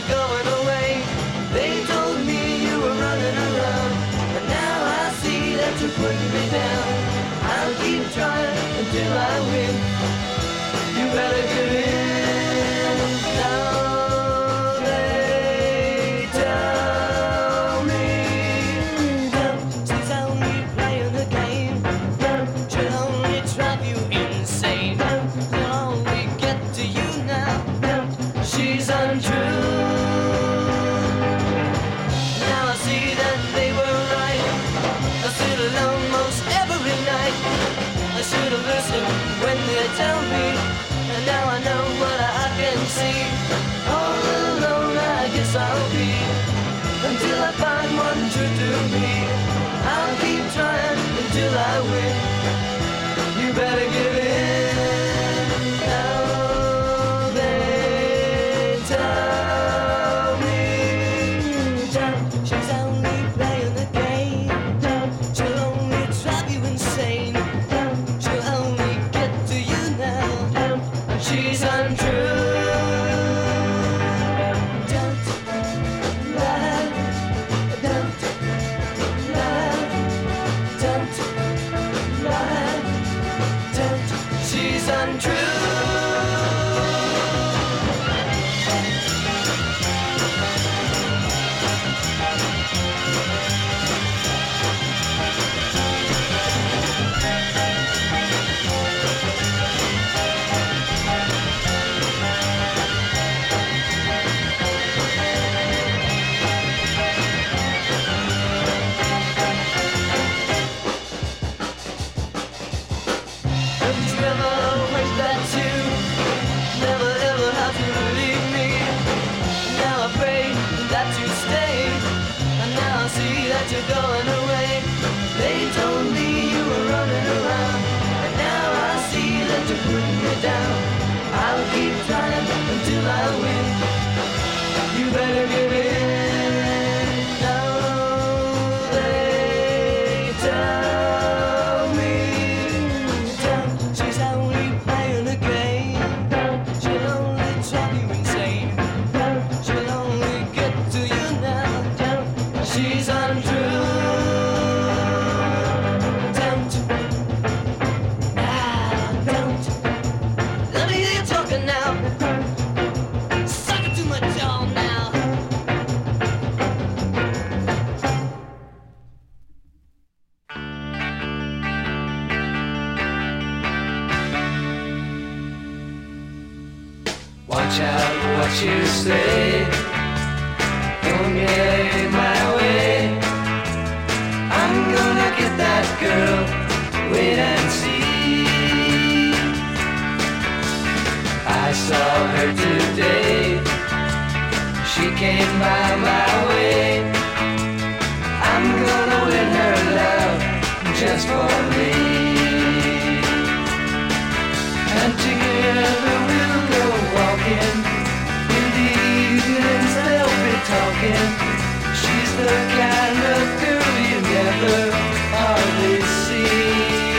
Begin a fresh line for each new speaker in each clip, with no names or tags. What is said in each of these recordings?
you're going away. They told me you were running around, but now I see that you're putting me down. I'll keep trying until I win. You better give in. Now they tell me, she's only playing the game. She'll only drive you insane. She'll only get to you now. She's untrue. Now I see that they were right. I sit alone most every night. I should have listened when they tell me, and now I know what I can see. All alone I guess I'll be, until I find one true to me. I'll keep trying until I win. You better give in. Now they tell me, she's only playing the game. She'll only drive you insane. She'll only get to you now. She's untrue. Don't lie. Don't lie. Don't lie. Don't. She's untrue. Don't you ever wish that you never ever have to leave me? Now I pray that you stay, and now I see that you're going away. They told me you were running around, and now I see that you're putting me down. I'll keep trying until I win. You better give in. Now they tell me, she's only playing a game. She'll only drive you insane. She'll only get to you now. She's untrue. Don't. Don't. Let me hear you talking now. Suck it to my jaw now.
Watch out what you say. Don't get in my way. I'm gonna get that girl. Wait and see. I saw her today. She came by my way. I'm gonna win her love just for me. And together we'll go walking. In the evenings they'll be talking. She's the kind of girl you never hardly see.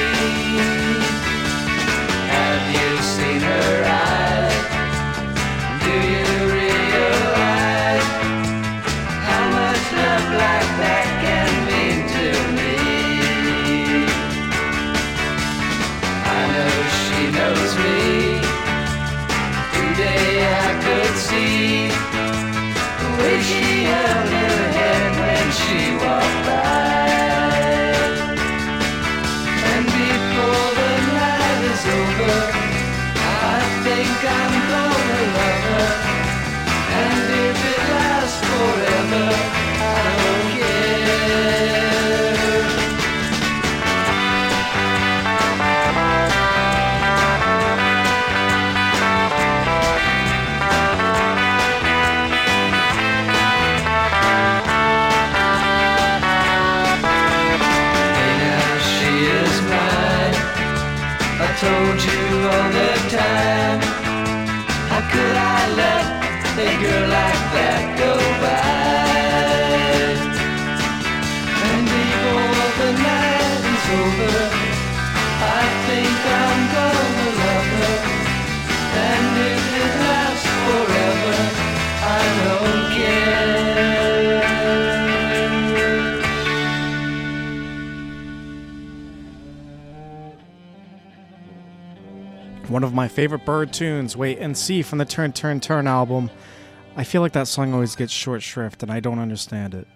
Have you seen her eyes? Do you realize how much love like that can mean to me? I know she knows me. Today I could see the way she held her head when she walked by. And before the night is over, I think I'm gonna love her. And if it lasts forever, I don't care. Told you all the time. How could I let a girl like that go by? And before the night is over, I think I'm gonna love her. And if it lasts forever, I don't
one of my favorite Bird tunes, Wait and See, from the Turn, Turn, Turn album. I feel like that song always gets short shrift, and I don't understand it.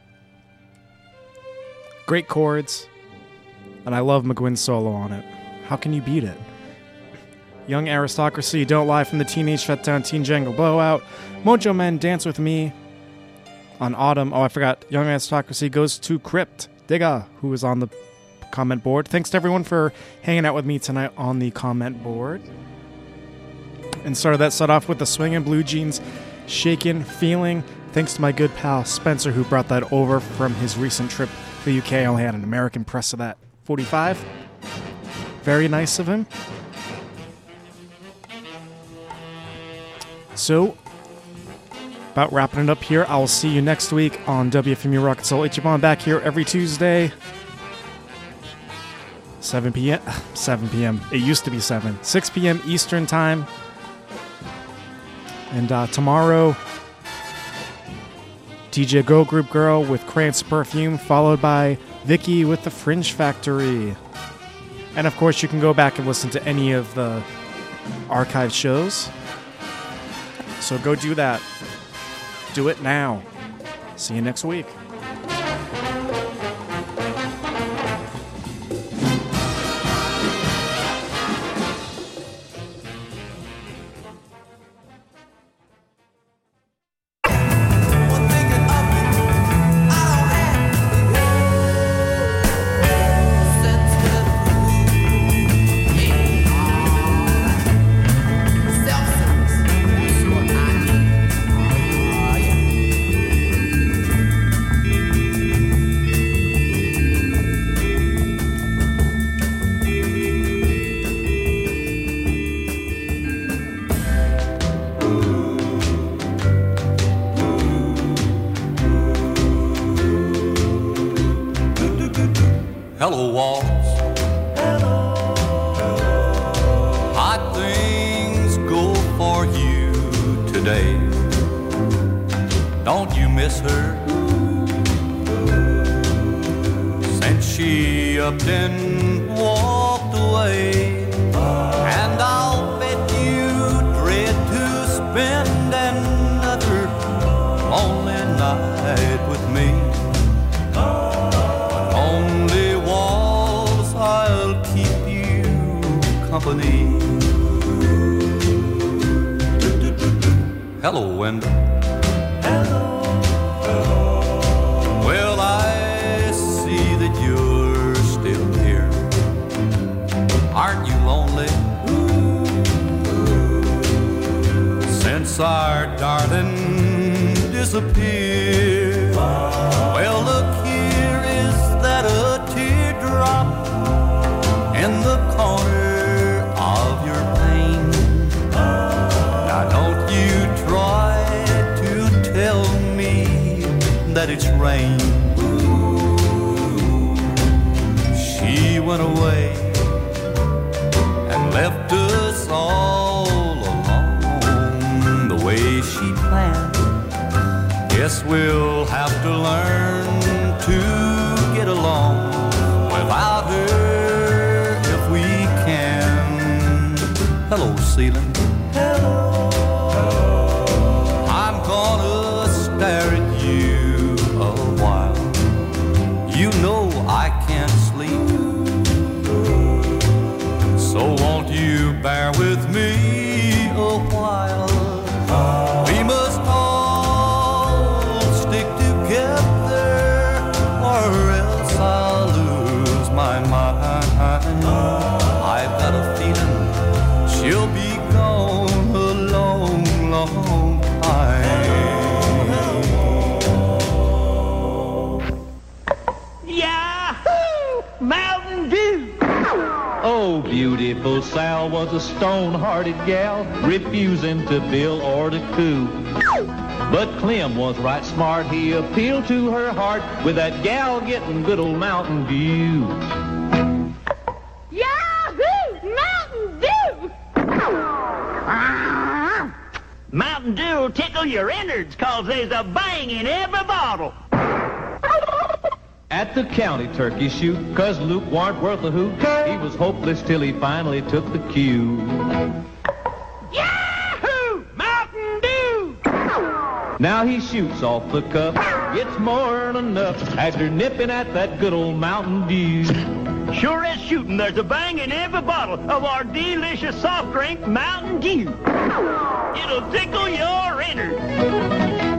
Great chords, and I love McGuinn's solo on it. How can you beat it? Young Aristocracy, Don't Lie from the Teenage Shutdown, Teen Jangle Blowout. Mojo Men, Dance With Me on Autumn. Oh, I forgot. Young Aristocracy goes to Crypt Digga, who is on the comment board. Thanks to everyone for hanging out with me tonight on the comment board. And started that set off with the Swingin' Blue Jeans, Shakin' Feeling. Thanks to my good pal Spencer, who brought that over from his recent trip to the UK. I only had an American press of that. 45. Very nice of him. So, about wrapping it up here. I will see you next week on WFMU Rock and Soul Ichiban, back here every Tuesday. 7 p.m. 7 p.m. It used to be 7. 6 p.m. Eastern Time. And tomorrow, DJ Go Group Girl with Krantz Perfume, followed by Vicky with The Fringe Factory. And of course, you can go back and listen to any of the archive shows. So go do that. Do it now. See you next week.
Hello, walls. Hot things go for you today. Don't you miss her? Since she up and walked away. And I'll bet you dread to spend another lonely night with me. Company. Hello, Wendell. Hello. Well, I see that you're still here. Aren't you lonely? Since our darling disappeared. Well, look, here is that a teardrop in the corner of your pain. Now don't you try to tell me that it's rain. She went away and left us all alone the way she planned. Guess we'll have to learn to get along without her if we can. Hello, ceiling. Hello. I'm gonna stare at you a while. You know I can't sleep. So won't you bear with me a while? We must all stick together or else I'll lose my mind. I've got a feeling she'll be gone a long, long time.
Yahoo! Mountain Dew! Oh, beautiful Sal was a stone-hearted gal, refusing to bill or to coo. But Clem was right smart, he appealed to her heart with that gal getting good old Mountain Dew. Mountain Dew will tickle your innards, 'cause there's a bang in every bottle. At the county turkey shoot, 'cause Luke warn't worth a hoot. He was hopeless till he finally took the cue. Now he shoots off the cup, gets more than enough after nipping at that good old Mountain Dew.
Sure as shooting, there's a bang in every bottle of our delicious soft drink, Mountain Dew. It'll tickle your innards.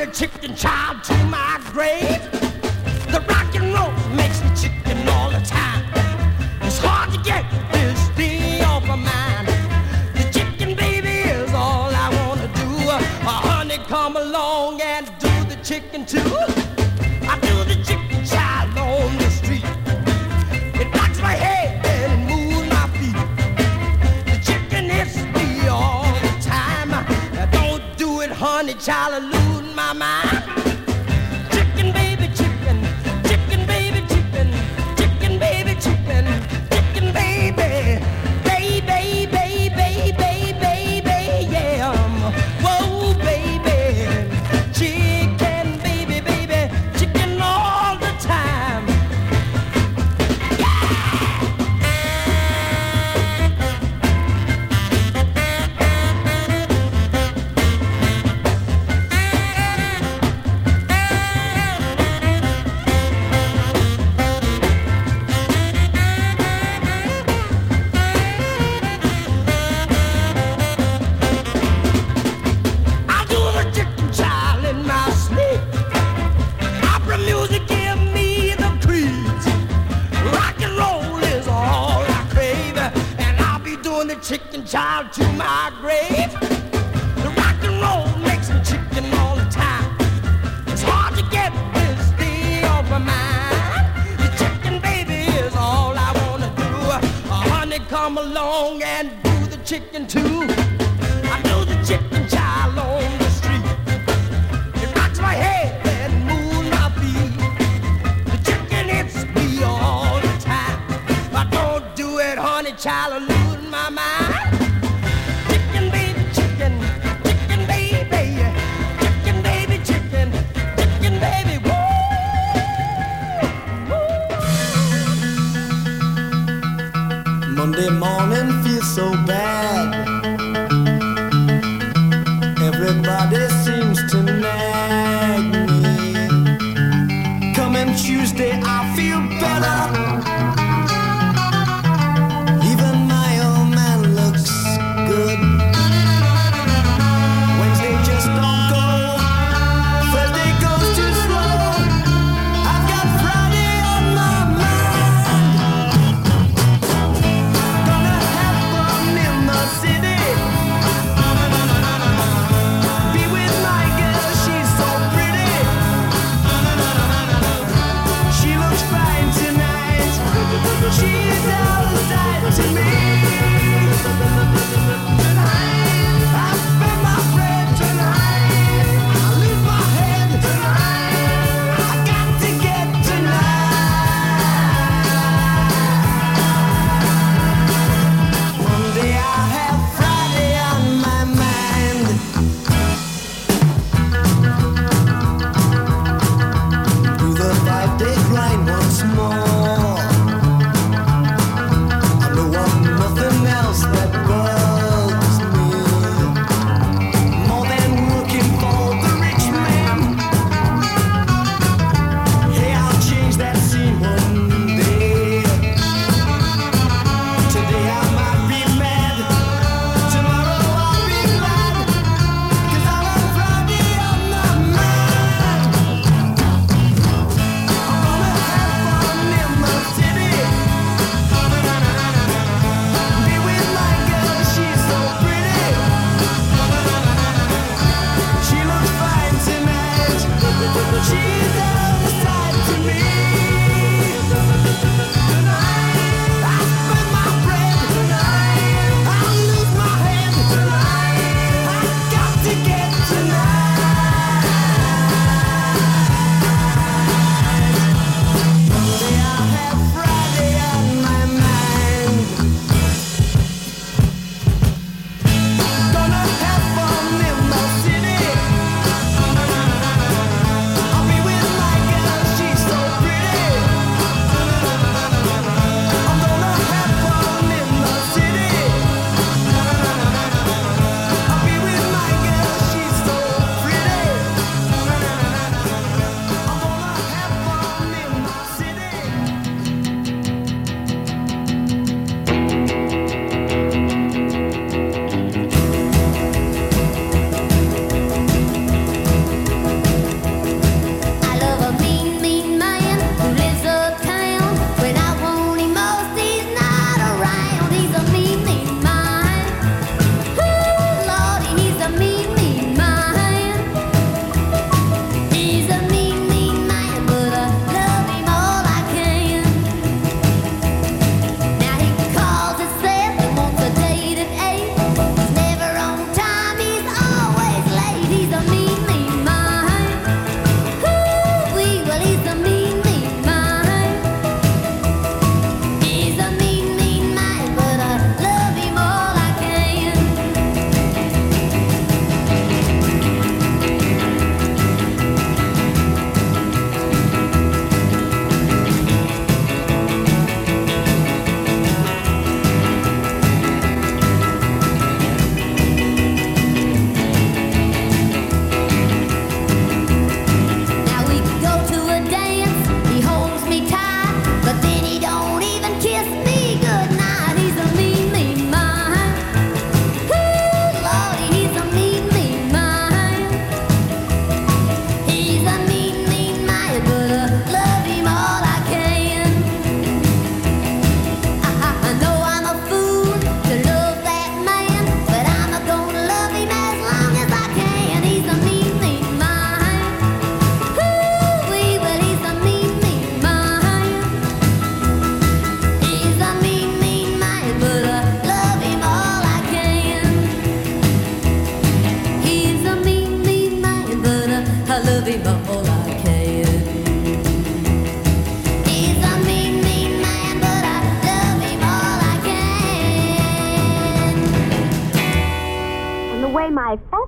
chicken child to my grave. The rock and roll makes me chicken all the time. It's hard to get this thing off my mind. The chicken baby is all I wanna do. Honey, come along and do the chicken too. I do the chicken child on the street. It knocks my head and it moves my feet. The chicken hits me all the time. Don't do it, honey, child, I lose my mind. Chicken baby, chicken, chicken baby, chicken, chicken baby, chicken, chicken baby, baby, baby, baby, baby, yeah. Whoa, baby, chicken baby, baby, chicken all the time. I do the chicken child in my sleep. Opera music give me the creeds. Rock and roll is all I crave, and I'll be doing the chicken child to my grave. The rock and roll makes me chicken all the time. It's hard to get this thing off my mind. The chicken baby is all I wanna do. Honey, come along and do the chicken too. I do the chicken child on the street. It rocks my head and moves my feet. The chicken hits me all the time. If I don't do it, honey, child, I lose my mind. Chicken baby, chicken, chicken baby, chicken baby, chicken, chicken baby, whoa,
Monday morning feels so bad. Everybody seems to nag me. Coming Tuesday, I feel better. Even my old man looks good. Wednesday just don't go. Thursday goes too slow. I've got Friday on my mind. Gonna have fun in the city. Be with my girl, she's so pretty. She looks fine tonight.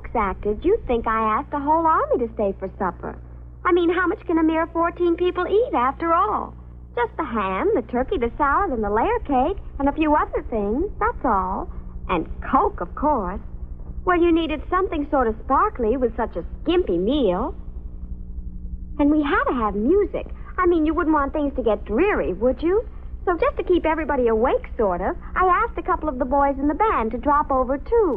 folks acted, you'd think I asked a whole army to stay for supper. I mean, how much can a mere 14 people eat, after all? Just the ham, the turkey, the salad, and the layer cake, and a few other things, that's all. And Coke, of course. Well, you needed something sort of sparkly with such a skimpy meal. And we had to have music. I mean, you wouldn't want things to get dreary, would you? So just to keep everybody awake, sort of, I asked a couple of the boys in the band to drop over, too.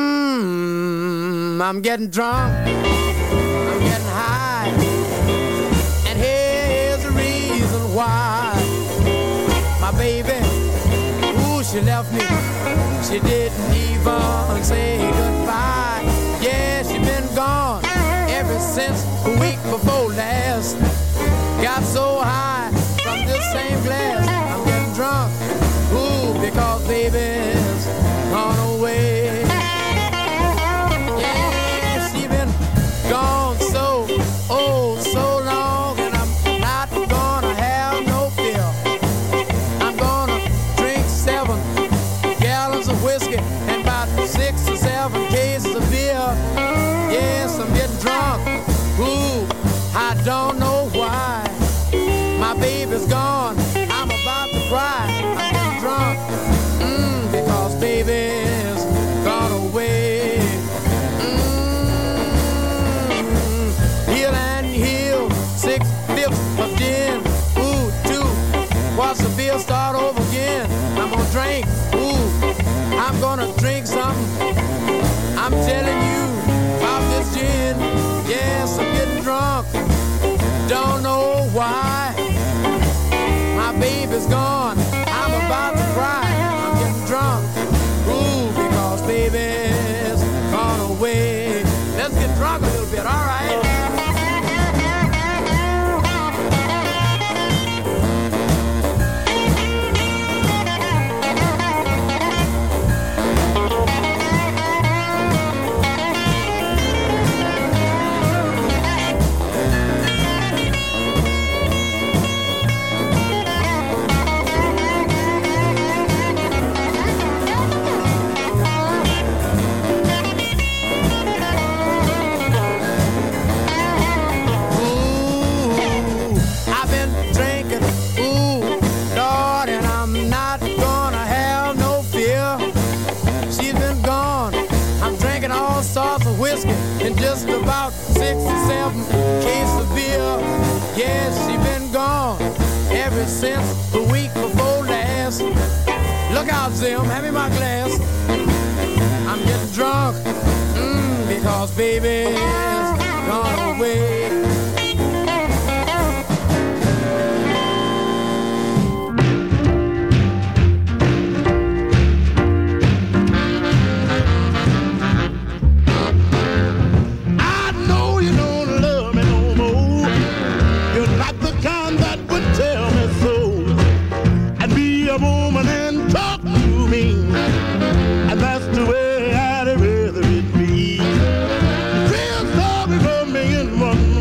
I'm getting drunk. I'm getting high. And here's the reason why. My baby, ooh, she left me. She didn't even say goodbye. Yeah, she been gone ever since the week before last. Got so high from this same glass. I'm getting drunk, ooh, because baby's gone away. Yeah, she been gone so, oh, so long, and I'm not gonna have no fear. I'm gonna drink 7 gallons of whiskey and about 6 or 7 cases of beer. Yes, I'm getting drunk, ooh, I don't know why. My baby's gone, I'm about to cry. I'm getting drunk, because baby's gone away. Heel and heel, 6/5 of gin. Ooh, 2 watch the beer start over again. I'm gonna drink, ooh, I'm gonna drink something. I'm telling you about this gin. Yes, I'm getting drunk, don't know why. My baby's gone, I'm about to cry. I'm getting drunk, ooh, because baby's gone away. Let's get drunk a little bit, all right? And just about 6 or 7 cases of beer. Yes, she been gone ever since the week before last. Look out, Zim, hand me my glass. I'm getting drunk, because baby's gone away.
A woman and talk to me, and that's the way I'd rather it be. You feel sorry for me in one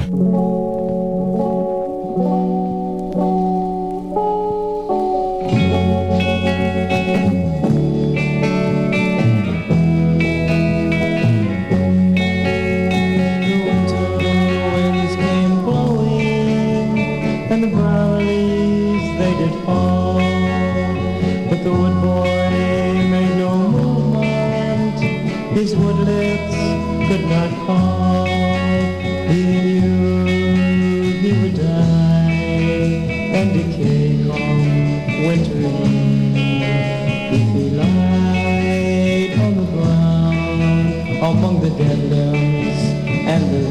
His woodlips could not fall. He knew he would die and decay come winter eve if he lied on the ground among the dead limbs and the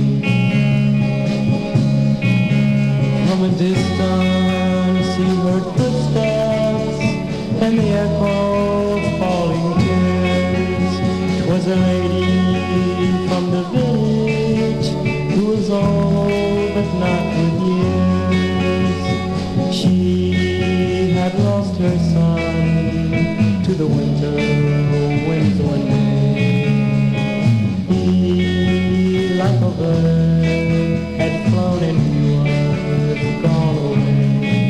leaves. From a distance he heard footsteps and the echo of falling tears. 'Twas a lady from the village who was old but not with years. She had lost her son to the winter winds one day. He, like a bird, had flown and he was gone away.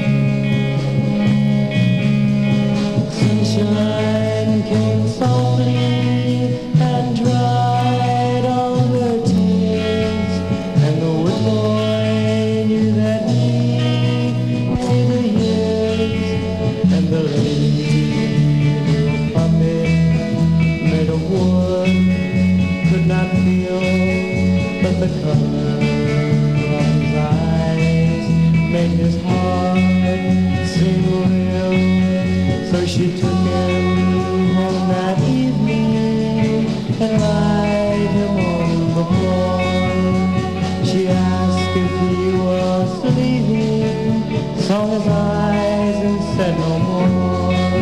Sunshine came softly and dried all her tears, and the wood boy knew that he knew the years, and the lady puppet made of wood could not feel, but the color of his eyes made his heart seem real. So she took him home that evening and laid him on the floor. She asked if he was leaving, saw his eyes and said no more.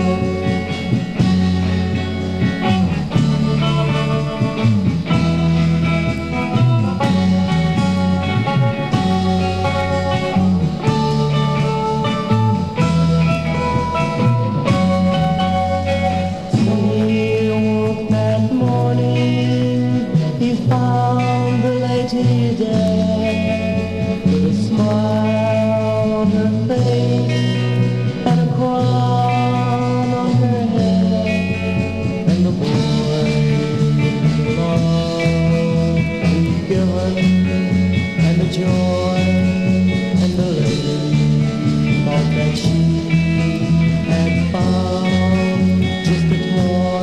Found the lady dead with a smile on her face and a crown on her head, and the boy love he'd given and the joy, and the lady thought that she had found just a toy.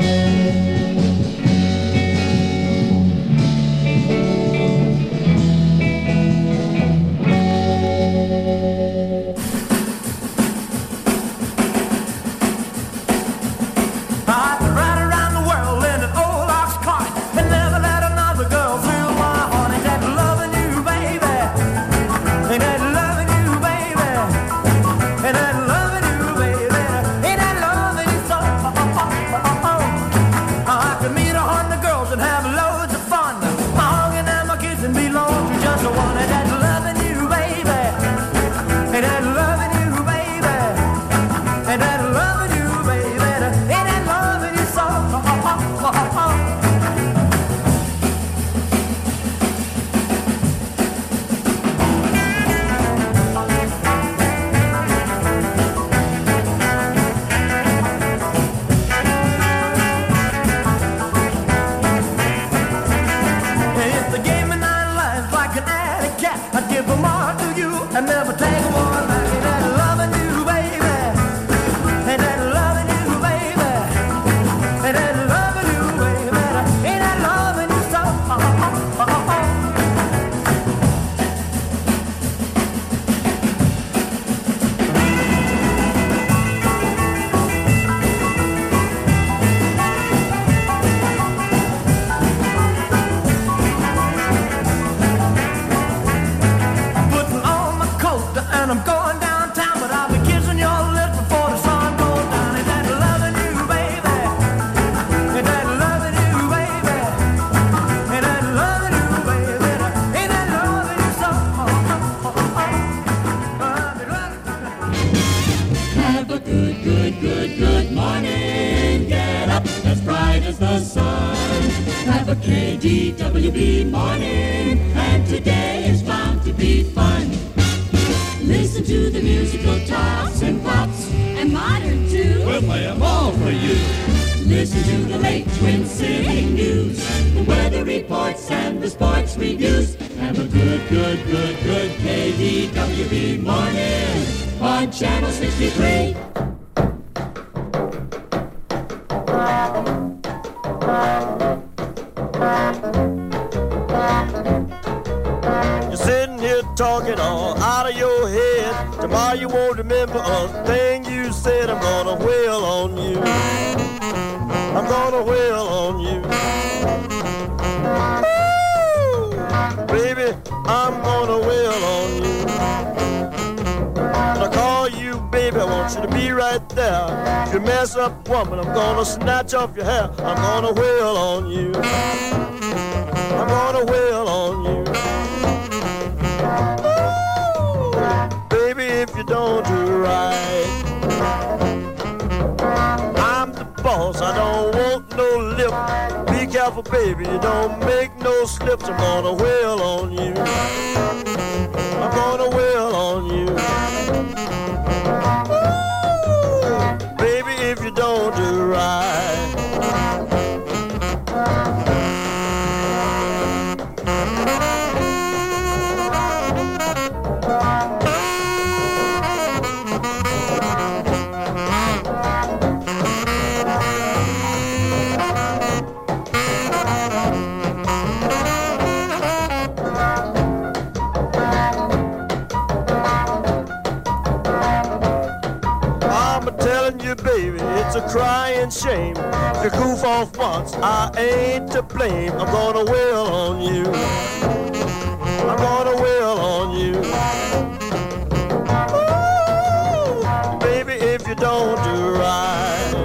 Good morning, get up, as bright as the sun. Have a KDWB morning, and today is found
to be fun. Listen to the musical tops and pops, and modern too.
We'll play them all for you.
Listen to the late Twin City news, the weather reports and the sports reviews. Have a good KDWB morning on Channel 63.
You're sitting here talking all out of your head. Tomorrow you won't remember a thing you said. I'm gonna wail on you. I'm gonna wail on you. Woo! Baby, I'm gonna wail on you. When I call you baby, I want you to be right there. If you mess up, woman, I'm gonna snatch off your hair. I'm gonna wail on you. I'm gonna wail on you. Ooh, baby, if you don't do right, I'm the boss, I don't want no lip. Be careful, baby, you don't make no slips. I'm gonna wail on you. I'm gonna wail on you. Ooh, baby, if you don't do right. Baby, it's a crying shame. If you goof off once, I ain't to blame. I'm gonna wail on you. I'm gonna wail on you. Ooh, baby, if you don't do right.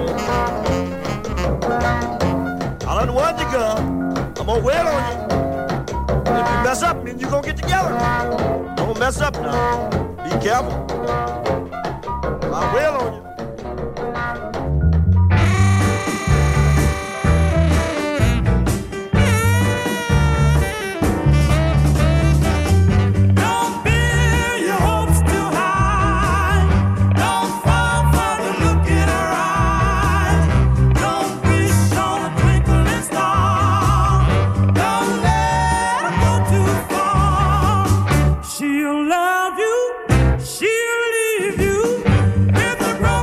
I done warned you, girl. I'm gonna wail on you. If you mess up, then you gonna get together. Don't mess up now. Be careful. I'll wail on you.
She'll love you, she'll leave you with a broken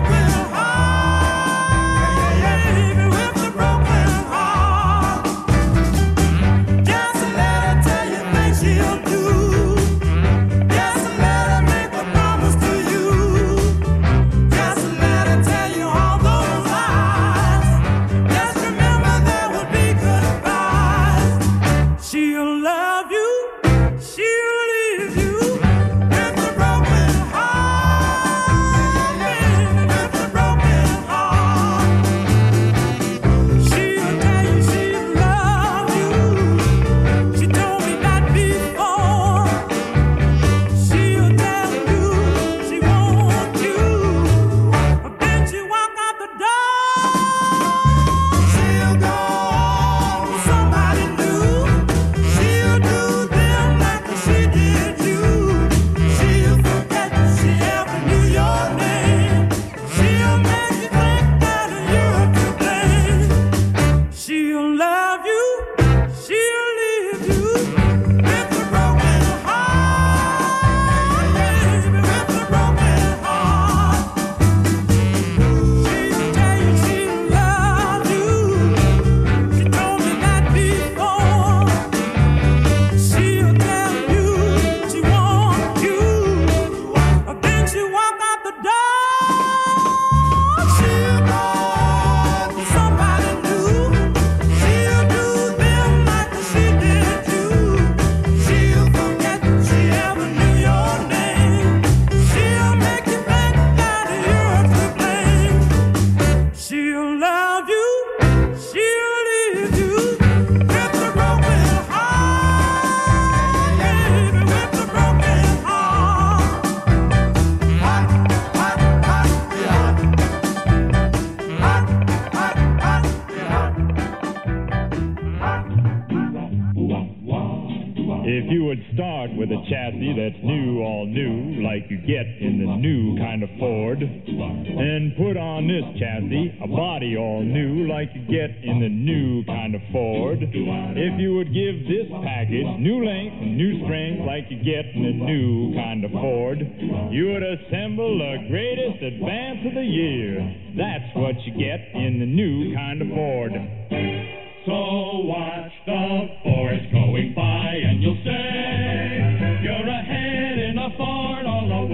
If you would start with a chassis that's new, all new, like you get in the new kind of Ford, and put on this chassis a body all new, like you get in the new kind of Ford. If you would give this package new length and new strength, like you get in the new kind of Ford, you would assemble the greatest advance of the year. That's what you get in the new kind of Ford.
So watch the forest going by and you'll say you're ahead in the Ford all the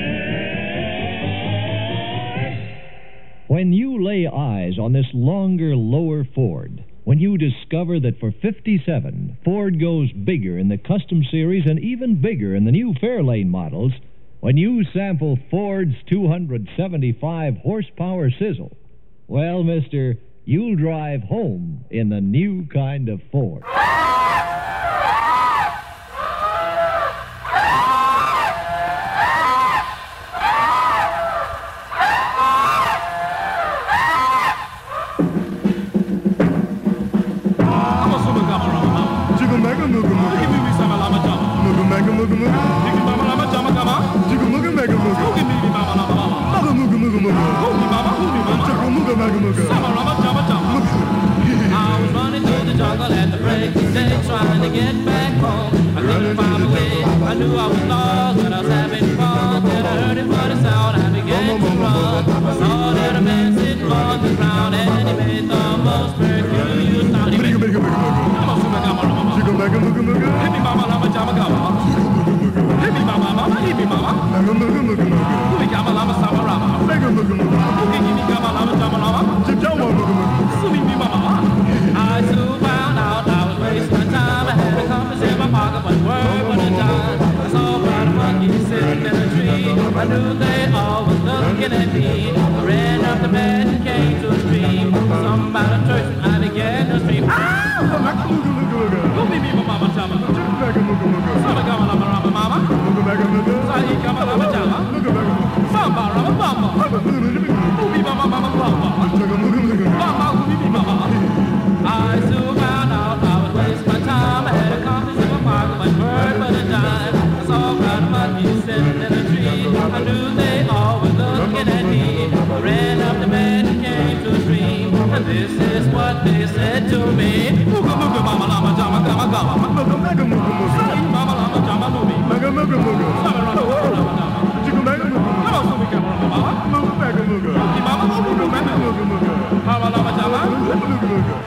way.
When you lay eyes on this longer, lower Ford, when you discover that for $57, Ford goes bigger in the Custom Series and even bigger in the new Fairlane models, when you sample Ford's 275 horsepower sizzle, well, mister, you'll drive home in the new kind of Ford.
I was running through the jungle at the break of day, trying to get back home. I couldn't find my way. I knew I was lost, but I was having fun. Then I heard it for the sound, I began to run. I saw that a man sitting on the ground, and he made the most peculiar sound. He made hit me, mama, lama, jama, gama. Hit me, mama, mama, hit me, mama. Hooey, gama, lama, sama, rama. Hooey, give me, gama, lama, jama, lama. Sumi, me, mama. I soon found out I was wasting my time. I had a compass in my pocket, but word but a dime. I saw a lot of monkeys sitting in a tree. I knew they all was looking at me. I ran up the bed and came to a stream. Something about a church, and I began to scream. Sumi, me, mama, jama. Sama, gama, lama, rama, mama. Sahi, gama, lama, jama. Samba, rama, bamba. Sumi, mama, mama, bamba. Bamba, sumi, mama. I soon found out I was wasting my time. I had a compass in my pocket, but word but a dime. I saw a crowd of monkeys sitting in a tree. I knew they all were looking at me. I ran up the bed and came to a stream. And this is what they said to me. Mooga mooga mama lama jama gama gama. Mooga mega mooga mooga. Say mama lama jama mooga. Mega mooga mooga. Sama rama rama jama. Chicken mega mooga. Come on, sumi gama mama. Mooga mega mooga. Mooga mama mooga mega mooga mooga. Mama lama jama. Mooga mooga.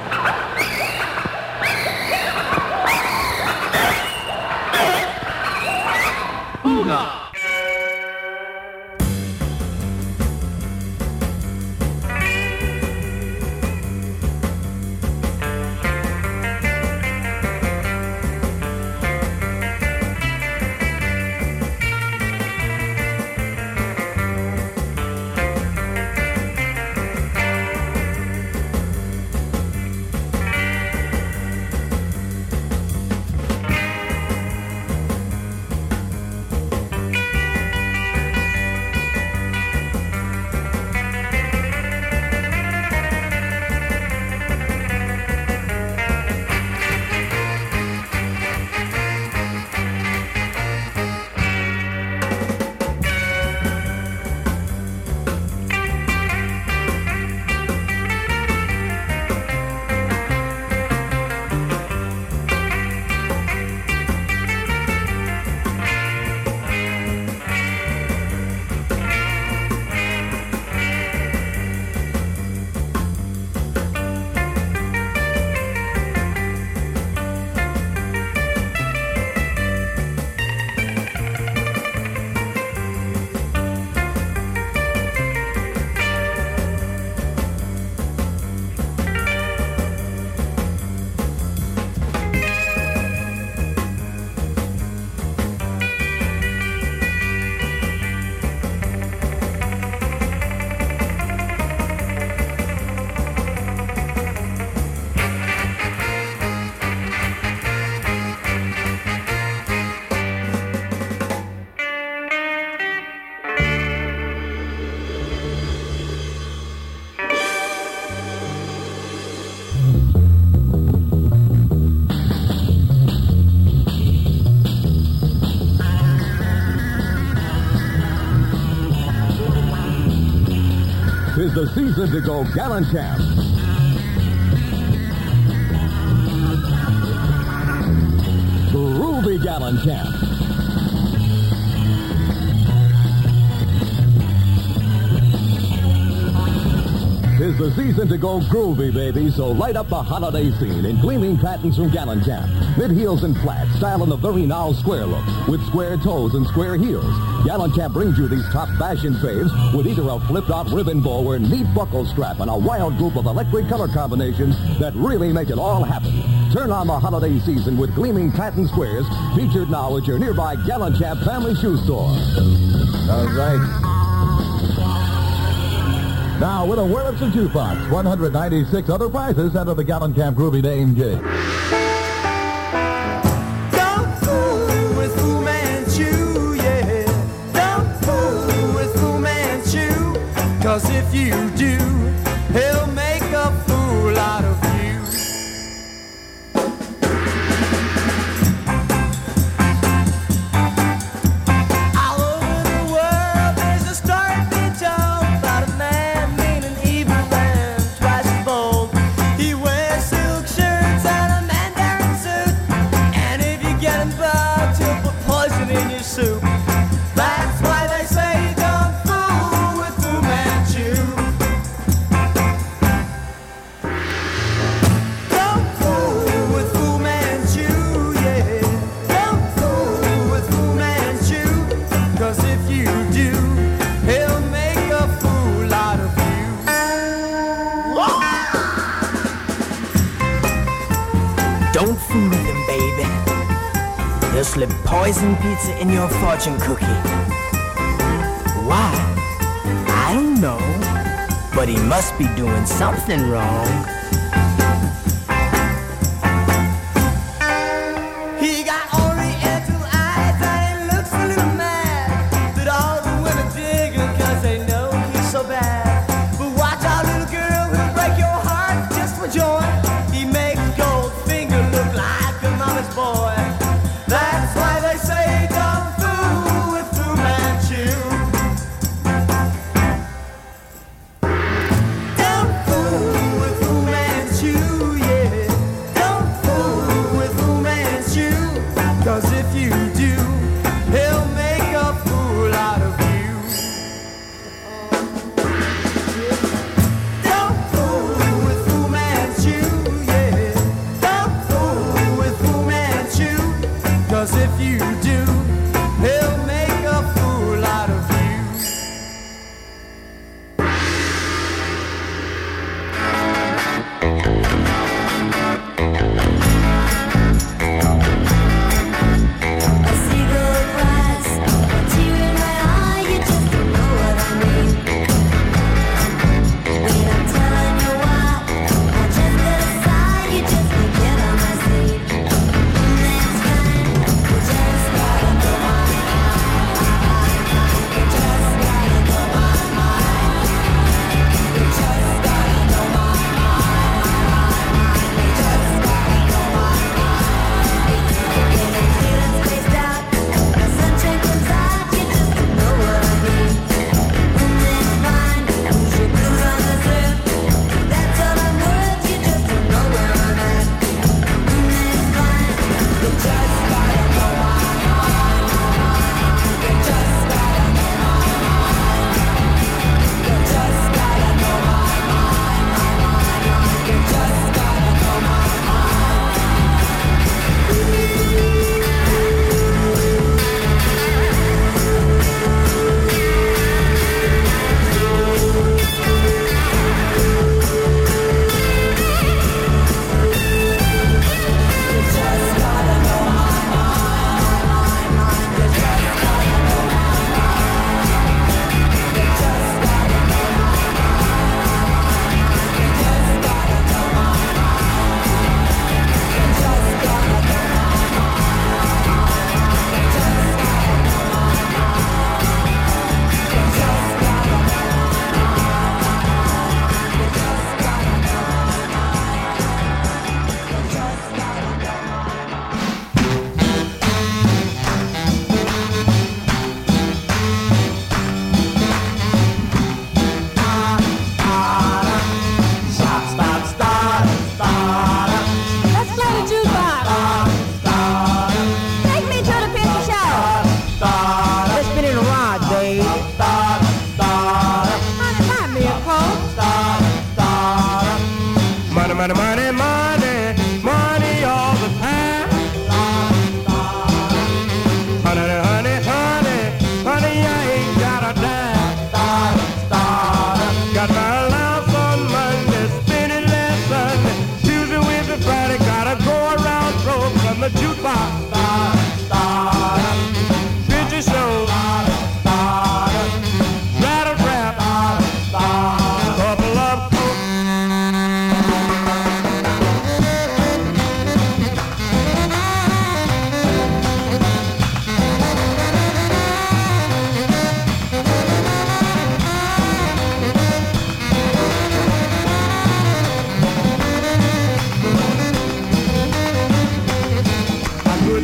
the season to go Gallon Champ. Groovy Gallon Champ. Tis the season to go groovy, baby, so light up the holiday scene in gleaming patents from Gallon Champ. Mid-heels and flats, style in the very now square look, with square toes and square heels. Gallon Champ brings you these top fashion faves with either a flipped-out ribbon bow or neat buckle strap and a wild group of electric color combinations that really make it all happen. Turn on the holiday season with gleaming patent squares, featured now at your nearby Gallon Champ family shoe store.
All right. Now, with a Wurlitzer jukebox, 196 other prizes under the Gallon Champ Groovy Name Gig.
Don't fool with Fu Manchu, yeah. Don't fool with Fu Manchu. 'Cause if you do, he'll make a fool out of you. All over the world, there's a story being told about a man mean and evil and twice as bold. He wears silk shirts and a mandarin suit, and if you get him bugged, he'll put poison in your soup. That's why they say don't fool with Fu Manchu. Don't fool with Fu Manchu, yeah. Don't fool with Fu Manchu, 'cause if you do, he'll make a fool out of you. Don't fool with him, baby. He'll slip poison pizza in your fortune cookie. Why? I don't know, but he must be doing something wrong. He got oriental eyes and he looks a little mad, but all the women dig him 'cause they know he's so bad. But watch out, little girl, he'll break your heart just for joy. He makes Goldfinger look like a mama's boy. That's why they say don't fool with Fu Manchu. Don't fool with Fu Manchu, yeah. Don't fool with Fu Manchu, 'cause if you do, he'll make a fool out of you. Don't fool with Fu Manchu, yeah. Don't fool with Fu Manchu, 'cause if you do, he'll make a fool out of you.
A seagull cries, a tear in my eye, you just don't know what I mean. When I'm telling you why, I just get aside, you just can't get on my sleeve. Next time, you just gotta go on.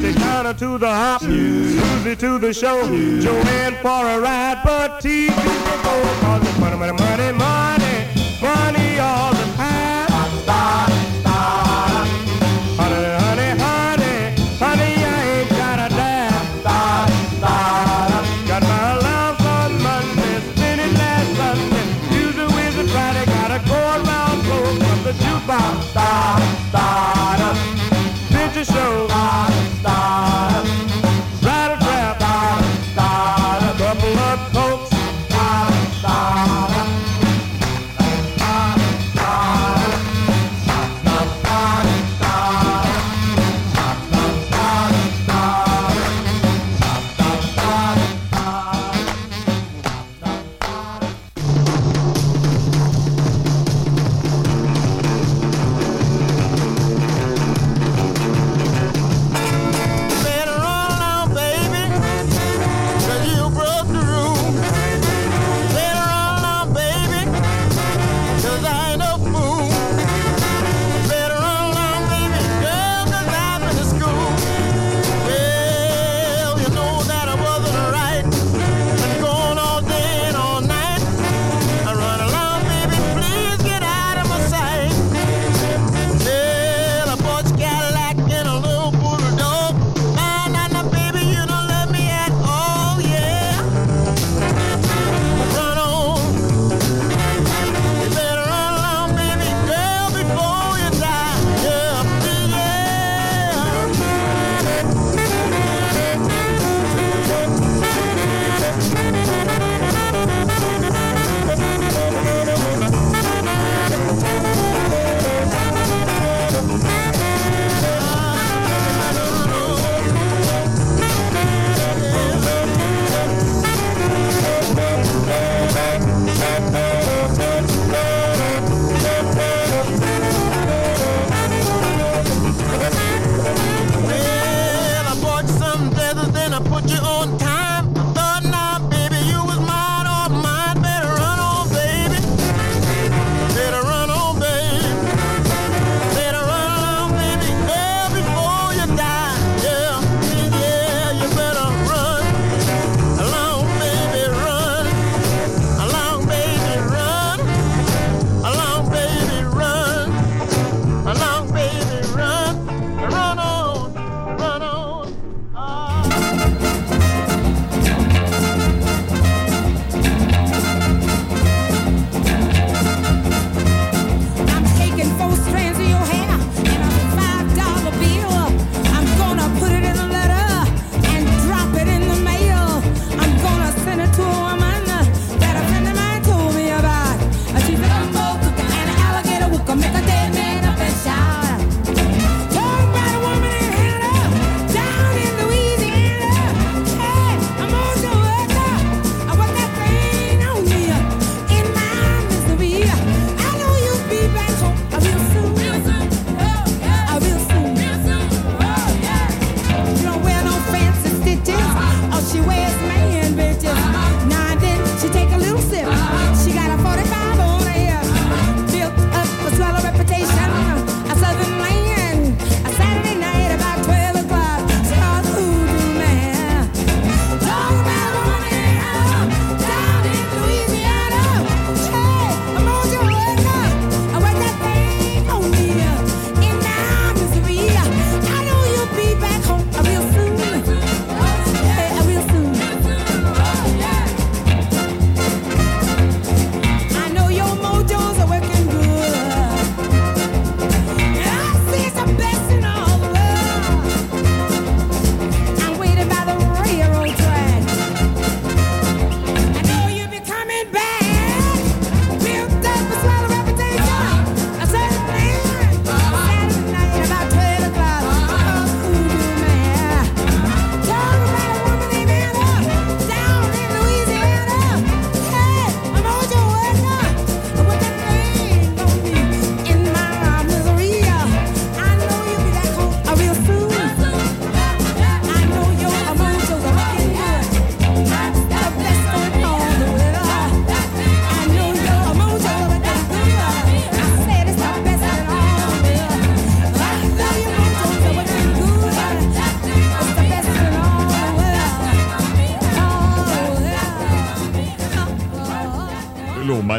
Lucy down to the hop, Susie to the show, Joanne for a ride, but TV will go, cause it's money, money, money, money, money all the time. Honey, honey, honey, honey, I ain't got a dime. Got my allowance on Monday, spent it last Sunday, Tuesday, Wednesday, Friday, gotta go around, flow from the jukebox. Picture show, rattle trap, couple of cokes,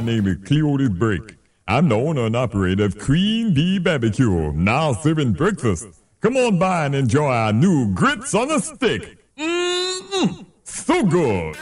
name is Cleotis Brake. I'm the owner and operator of Queen Bee Barbecue, now serving breakfast. Come on by and enjoy our new grits on a stick. Mmm, so good.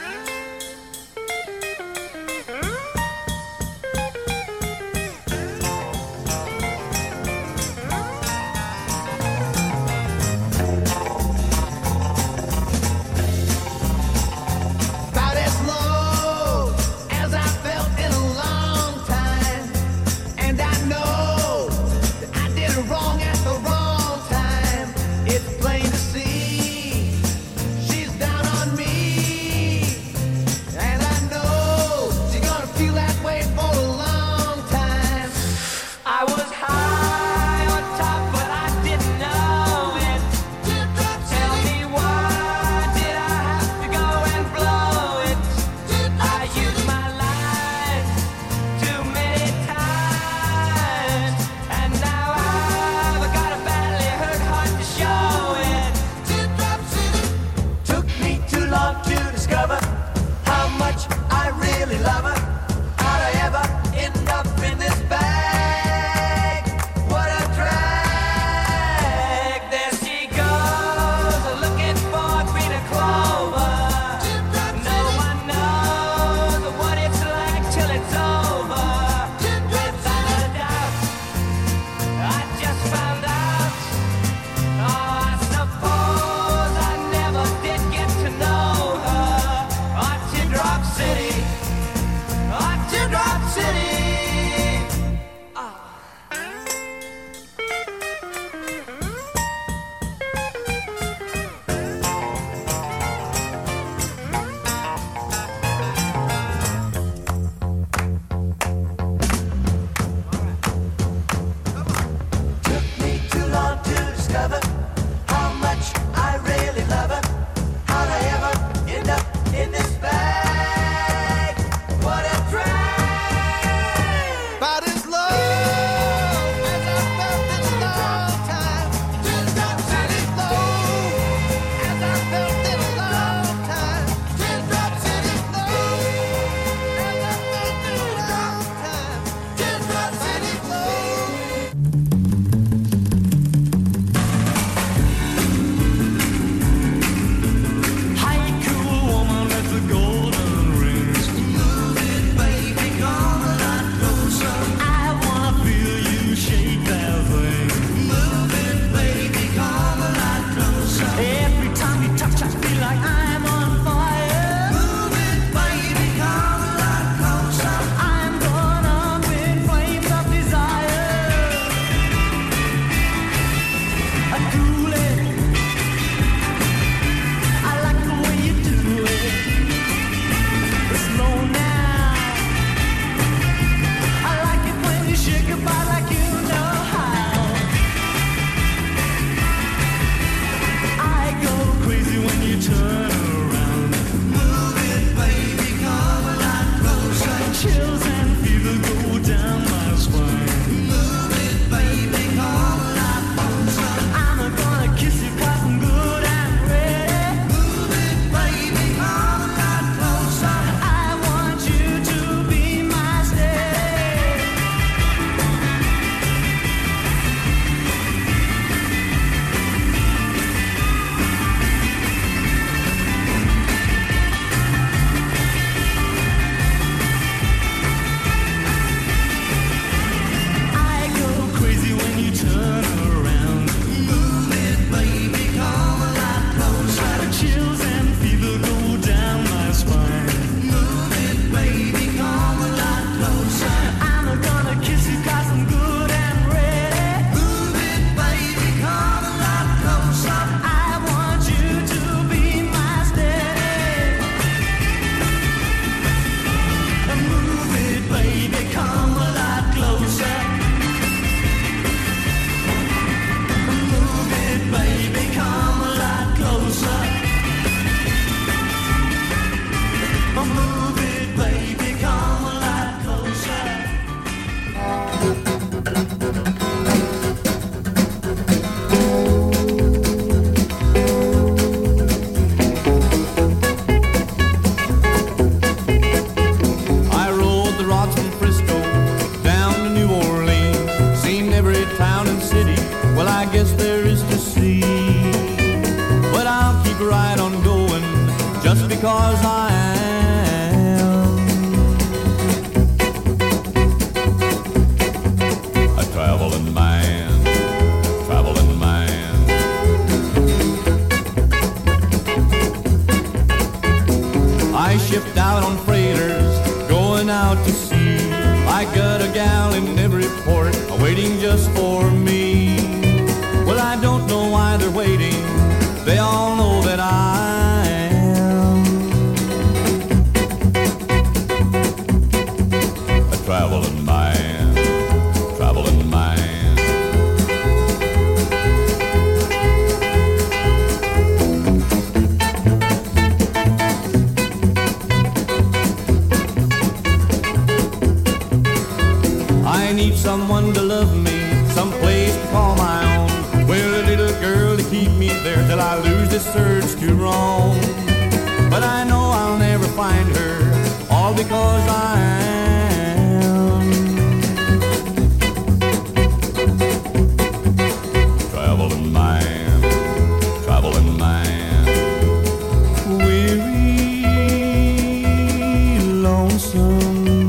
About as low as I felt in a long time, and I know that I did it wrong at the wrong time. It's plain to see she's down on me.
because I am a traveling man, traveling man. I shipped out on freighters, going out to sea. I got a gal in every port, waiting just for me. Well, I don't know why they're waiting. They all know that I am a traveling man, traveling man. I need someone to love me, some place to call my own. Well, a little girl to keep me there till I lose this urge to roam. But I know I'll never find her, all because I am traveling man, traveling man. Weary, lonesome,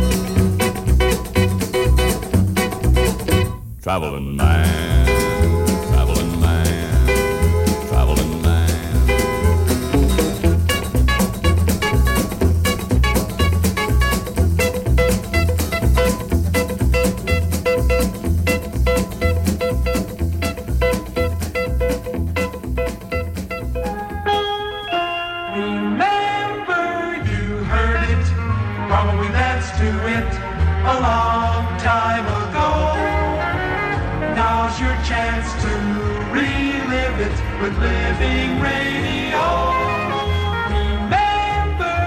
traveling man, traveling man, traveling man.
Remember, you heard it, probably danced to it a long time ago. Now's your chance to relive it with Living Radio. Remember.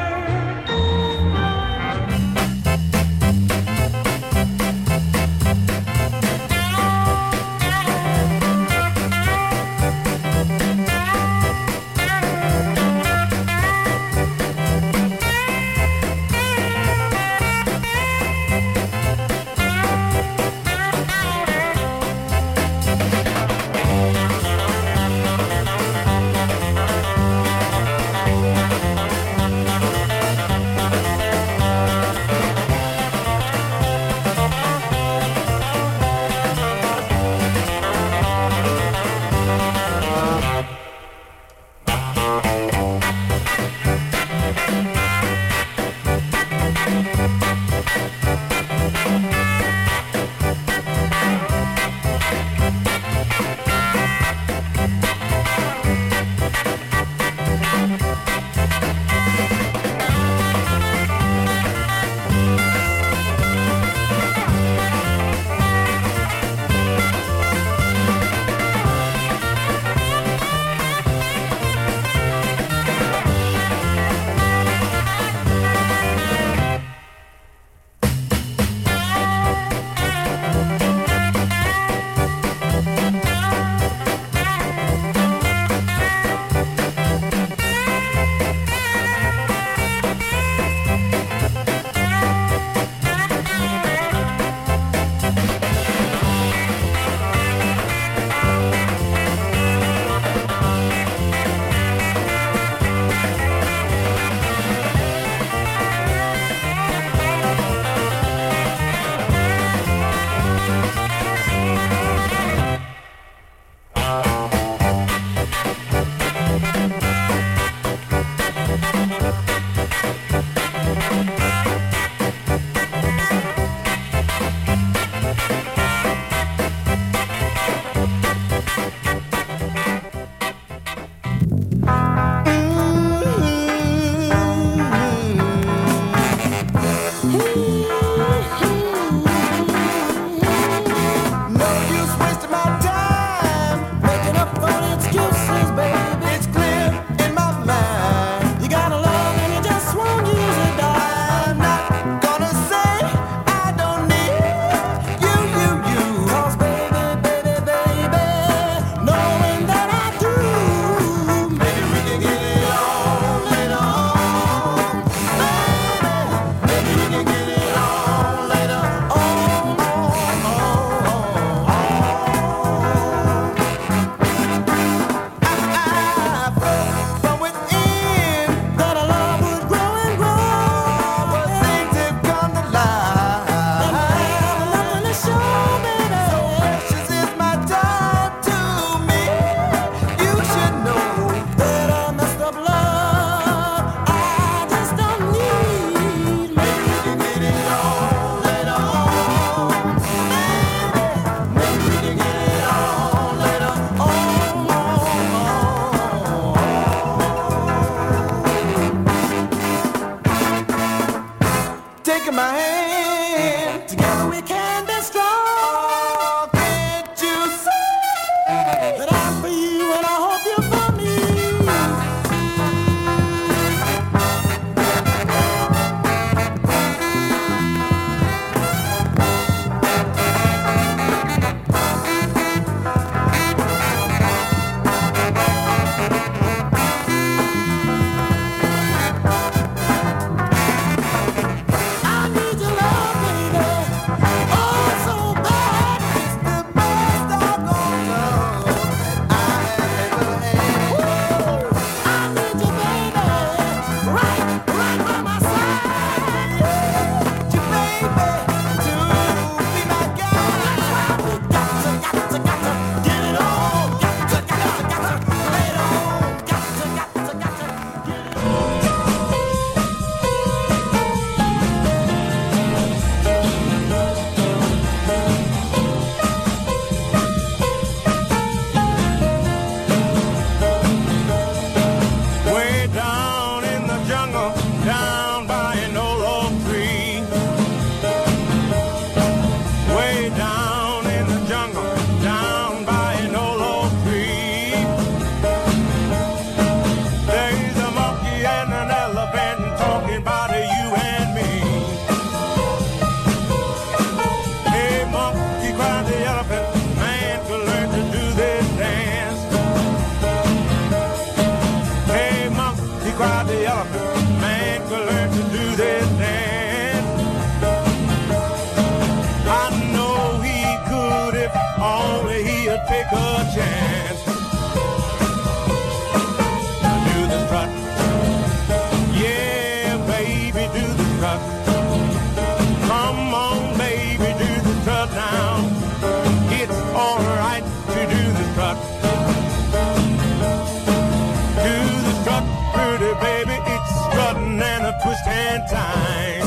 time.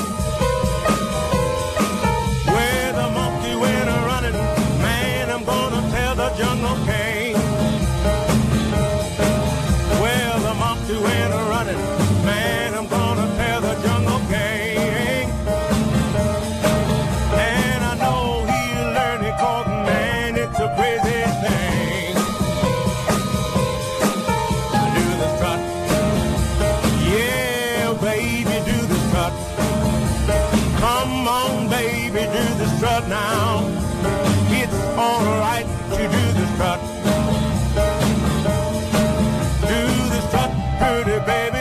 Where the monkey went a running, man, I'm gonna tell the jungle king. Where the monkey went a running, man, I'm gonna tell the jungle king. And I know he'll learn it, 'cause man, it's a crazy thing. Do the strut, yeah, baby, do the strut. Come on, baby, do the strut now. It's all right to do the strut. Do the strut, pretty baby.